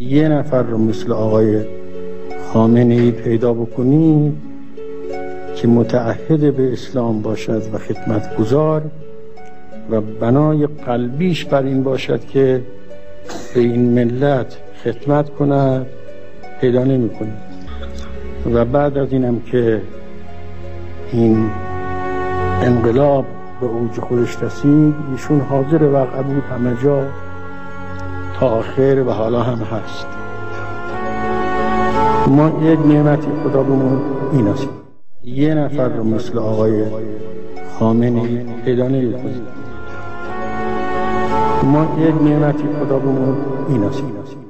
یه نفر رو مثل آقای خامنه‌ای پیدا بکنید که متعهد به اسلام باشد و خدمتگزار و بنای قلبیش بر این باشد که به این ملت خدمت کند، پیدا نمی کنید. و بعد از اینم که این انقلاب به اوج خودش رسید، ایشون حاضر وقع بود همه جا تا آخر و حالا هم هست. ما یک نعمتی خدا بمون این است، یه نفر رو مثل آقای خامنه‌ای پیدا نمی‌کنید. ما یک نعمتی خدا بمون این است.